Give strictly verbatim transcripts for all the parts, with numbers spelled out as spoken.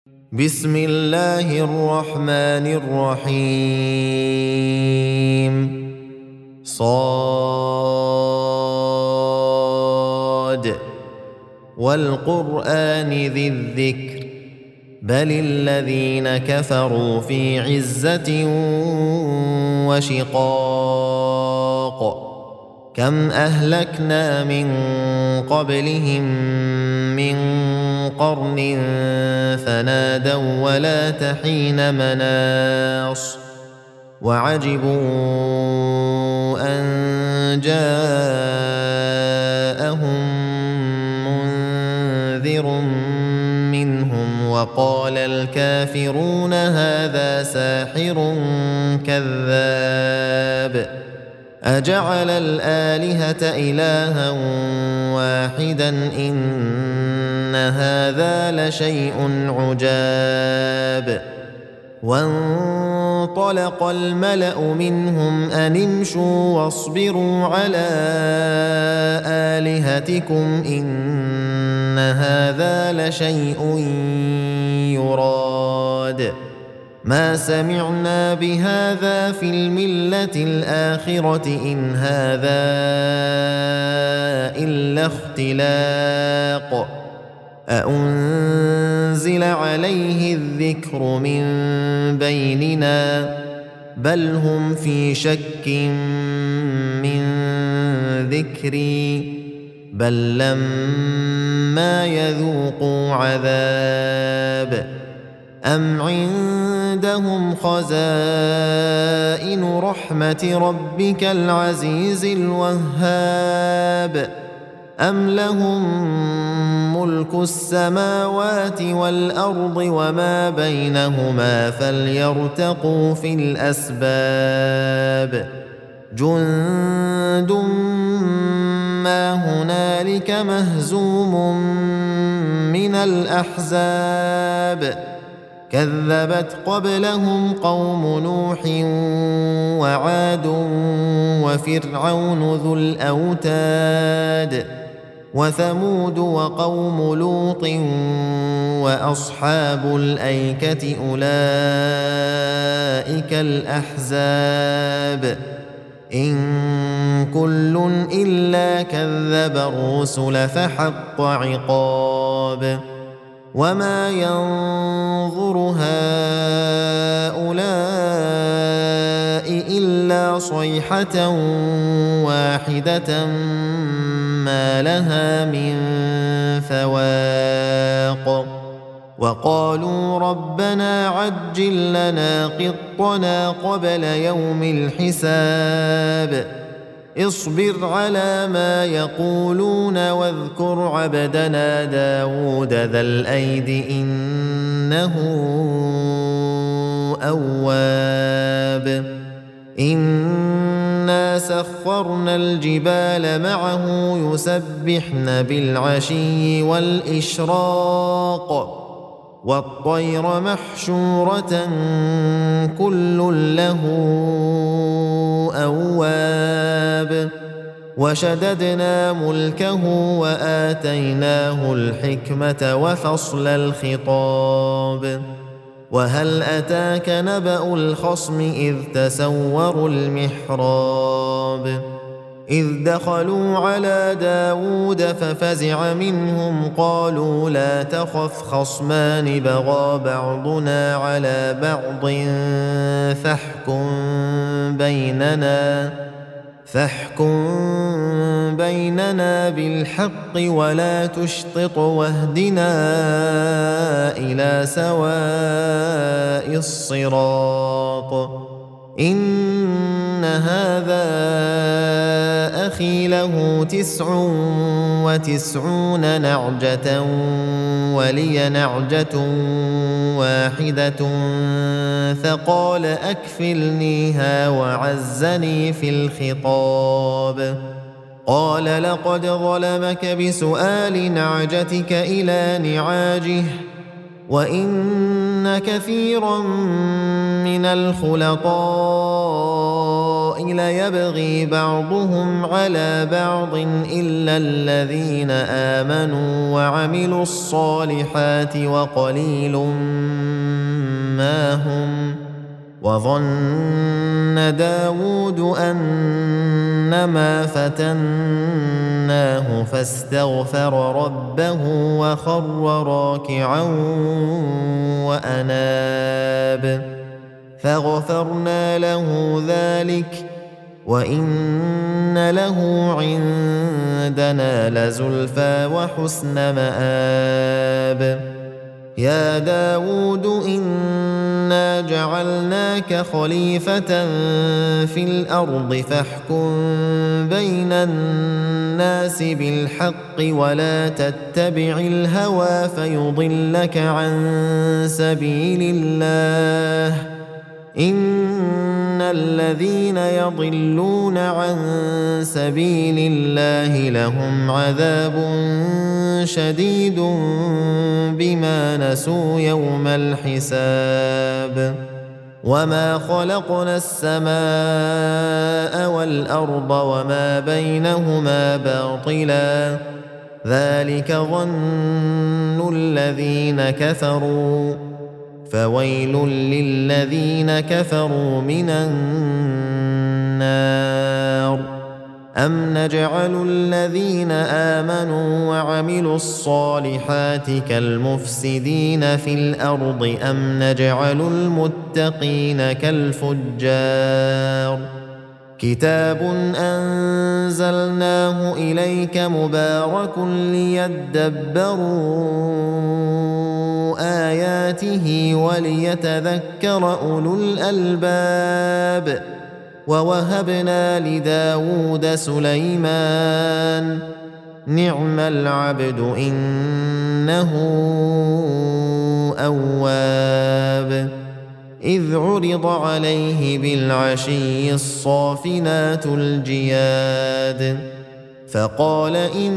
بسم الله الرحمن الرحيم صاد والقرآن ذي الذكر بل الذين كفروا في عزة وشقاق كم أهلكنا من قبلهم من قرن فنادوا ولا تحين مناص وعجبوا أن جاءهم منذر منهم وقال الكافرون هذا ساحر كذاب أجعل الآلهة إلها واحدا إن هذا لشيء عجاب وانطلق الملأ منهم أن امشوا واصبروا على آلهتكم إن هذا لشيء يراد ما سمعنا بهذا في الملة الآخرة إن هذا إلا اختلاق أأنزل عليه الذكر من بيننا بل هم في شك من ذكري بل لما يذوقوا عذاب أم عندهم خزائن رحمة ربك العزيز الوهاب أم لهم ملك السماوات والأرض وما بينهما فليرتقوا في الأسباب جند ما هنالك مهزوم من الأحزاب كذبت قبلهم قوم نوح وعاد وفرعون ذو الأوتاد وثمود وقوم لوط وأصحاب الأيكة أولئك الأحزاب إن كل إلا كذب الرسل فحق عقاب وما ينظر هؤلاء إلا صيحة واحدة ما لها من فواق وقالوا ربنا عجل لنا قطنا قبل يوم الحساب اصبر على ما يقولون واذكر عبدنا داود ذا الأيد إنه أواب إنا سخرنا الجبال معه يسبحن بالعشي والإشراق والطير محشورة كل له أواب وشددنا ملكه وآتيناه الحكمة وفصل الخطاب وهل أتاك نبأ الخصم إذ تسوروا المحراب إذ دخلوا على داود ففزع منهم قالوا لا تخف خصمان بغى بعضنا على بعض فاحكم بيننا فاحكم بيننا بالحق ولا تشطط واهدنا إلى سواء الصراط إن هذا أخي له تسع وتسعون نعجة ولي نعجة واحدة فقال أكفلنيها وعزني في الخطاب قال لقد ظلمك بسؤال نعجتك إلى نعاجه وإن كثيرا من الخلطاء ليبغي بعضهم على بعض إلا الذين آمنوا وعملوا الصالحات وقليل ما هم. وظن داود أنما فتناه فاستغفر ربه وخر راكعا وأناب فغفرنا له ذلك وإن له عندنا لزلفى وحسن مآب. يا داود إنا جعلناك خليفة في الأرض فاحكم بين الناس بالحق ولا تتبع الهوى فيضلك عن سبيل الله. إن الذين يضلون عن سبيل الله لهم عذاب شديد بما نسوا يوم الحساب. وما خلقنا السماء والأرض وما بينهما باطلا ذلك ظن الذين كفروا فويل للذين كفروا من النار. أم نجعل الذين آمنوا وعملوا الصالحات كالمفسدين في الأرض أم نجعل المتقين كالفجار. كتاب أنزلناه إليك مبارك ليدبروا آياته وليتذكر أولو الألباب. ووهبنا لداود سليمان نعم العبد إنه أواب. إذ عرض عليه بالعشي الصافنات الجياد فقال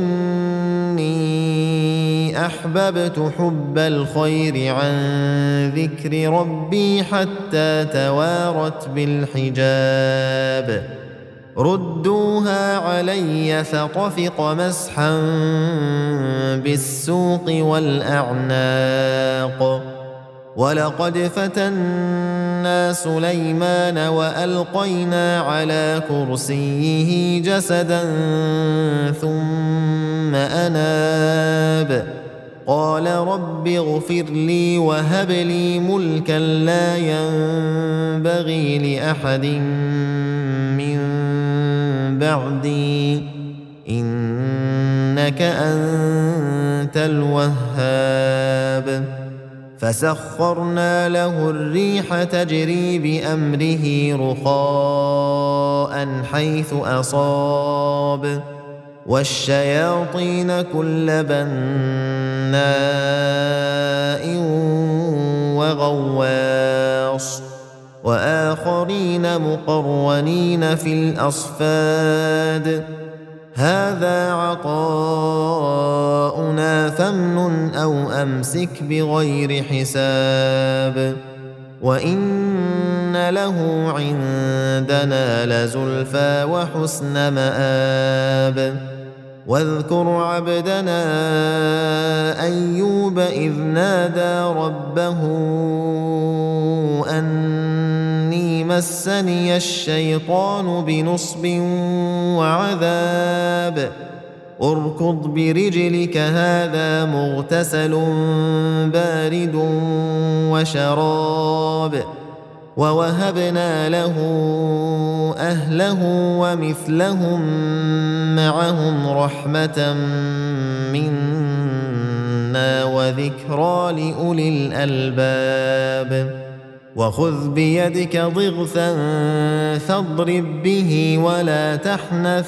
إني أحببت حب الخير عن ذكر ربي حتى توارت بالحجاب. ردوها علي فطفق مسحا بالسوق والأعناق. ولقد فتنا سليمان وألقينا على كرسيه جسدا ثم أناب قال رب اغفر لي وهب لي ملكا لا ينبغي لأحد من بعدي إنك أنت الوهاب. فسخرنا له الريح تجري بأمره رخاء حيث أصاب والشياطين كل بناء وغواص وآخرين مقرنين في الأصفاد. هذا عطاؤنا فامنن أو أمسك بغير حساب. وإن له عندنا لزلفى وحسن مآب. واذكر عبدنا أيوب إذ نادى ربه أني مسني الشيطان بنصب وعذاب. اركض برجلك هذا مغتسل بارد وشراب. ووهبنا له أهله ومثلهم معهم رحمة منا وذكرى لأولي الألباب. وخذ بيدك ضغثا فاضرب به ولا تحنث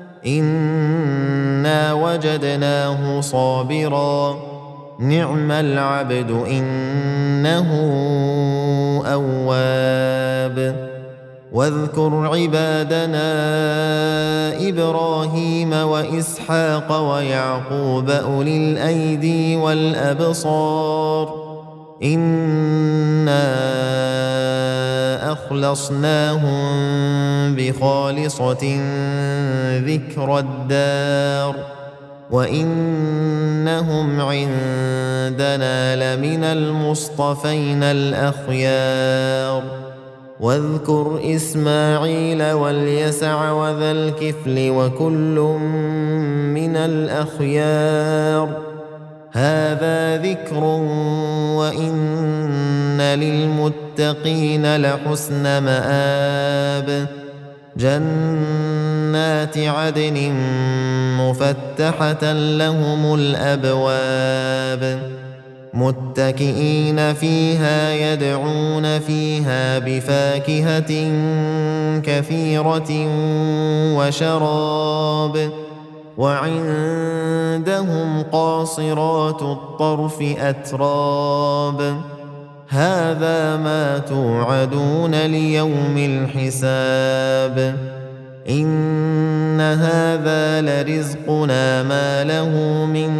إنا وجدناه صابرا نعم العبد إنه أواب. واذكر عبادنا إبراهيم وإسحاق ويعقوب أولي الأيدي والأبصار إنا أخلصناهم بخالصة ذكر الدار وإنهم عندنا لمن المصطفين الأخيار واذكر إسماعيل واليسع وذا الكفل وكل من الأخيار هذا ذكر وإن للمتقين لحسن مآب جنات عدن مفتحة لهم الأبواب متكئين فيها يدعون فيها بفاكهة كثيرة وشراب وعندهم قاصرات الطرف أتراب هذا ما توعدون ليوم الحساب إن هذا لرزقنا ما له من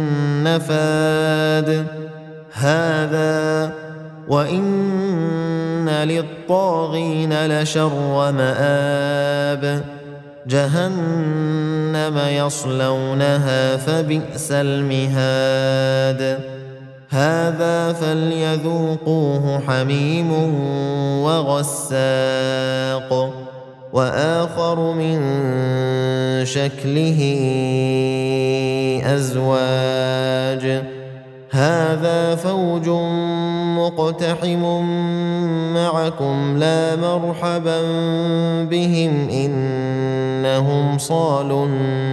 نفاد هذا وإن للطاغين لشر مآب جهنم يصلونها فبئس المهاد هذا فليذوقوه حميم وغساق وآخر من شكله أزواج هذا فوج مقتحم معكم لا مرحبا بهم إنهم صالوا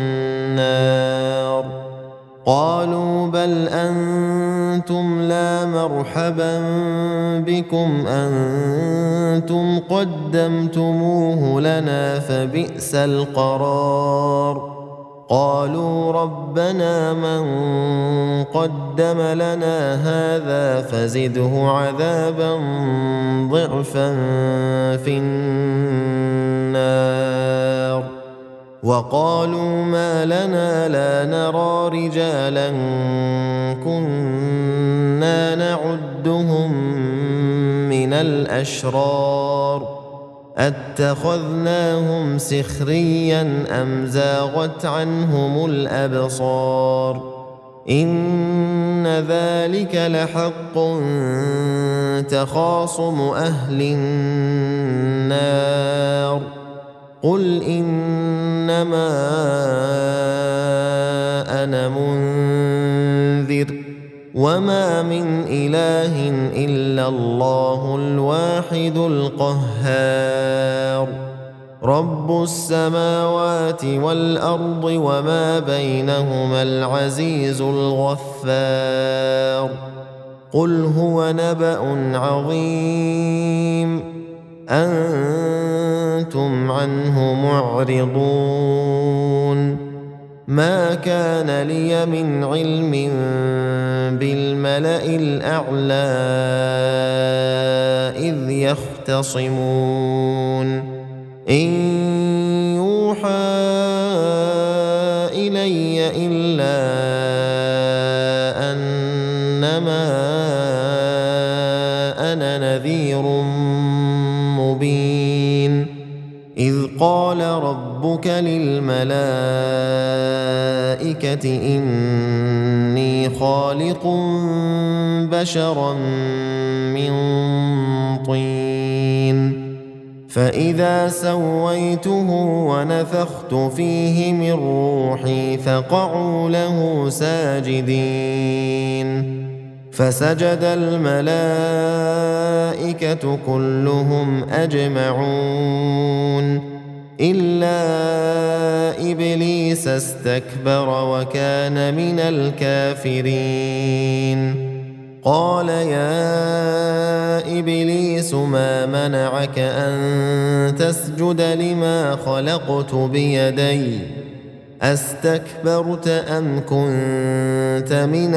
النار قالوا بل أنتم لا مرحبا بكم أنتم قدمتموه لنا فبئس القرار قالوا ربنا من قدم لنا هذا فزده عذابا ضعفا في النار وقالوا ما لنا لا نرى رجالا كنا نعدهم من الأشرار أتخذناهم سخريا أم زاغت عنهم الأبصار إن ذلك لحق تخاصم أهل النار قل إنما أنا منذر وما من إله إلا الله الواحد القهار رب السماوات والأرض وما بينهما العزيز الغفار قل هو نبأ عظيم أنتم عنه معرضون ما كان لي من علم بالملأ الأعلى إذ يختصمون إن يوحى إلي إلا أنما أنا نذير مبين إذ قال ربك للملائكة إني خالق بشرا من طين فإذا سويته ونفخت فيه من روحي فقعوا له ساجدين فسجد الملائكة كلهم أجمعون إلا إبليس استكبر وكان من الكافرين قال يا إبليس ما منعك أن تسجد لما خلقت بيدي أستكبرت أم كنت من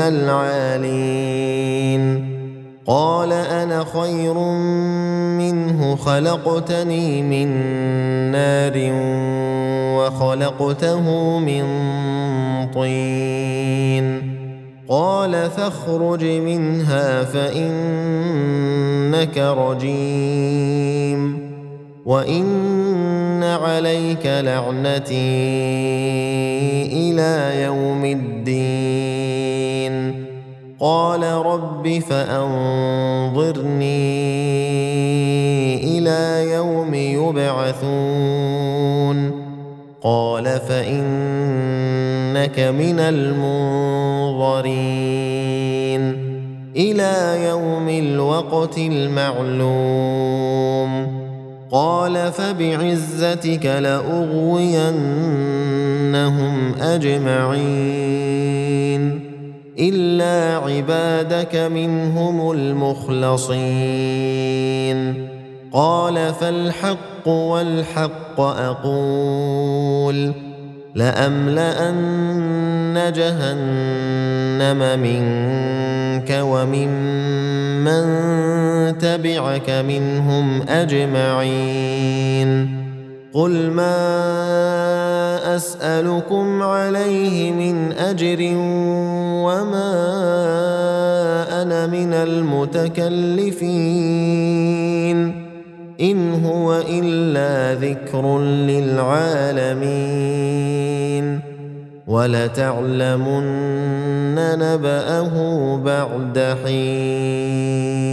العالين قال أنا خير منه خلقتني من نار وخلقته من طين قال فاخرج منها فإنك رجيم وإن عليك لعنتي إلى يوم الدين قال رب فأنظرني إلى يوم يبعثون قال فإنك من المنظرين إلى يوم الوقت المعلوم قال فبعزتك لأغوينهم أجمعين إلا عبادك منهم المخلصين قال فالحق والحق أقول لأملأن جهنم منك وممن تبعك منهم أجمعين قل ما أسألكم عليه من أجر وما أنا من المتكلفين إن هو إلا ذكر للعالمين ولتعلمن نبأه بعد حين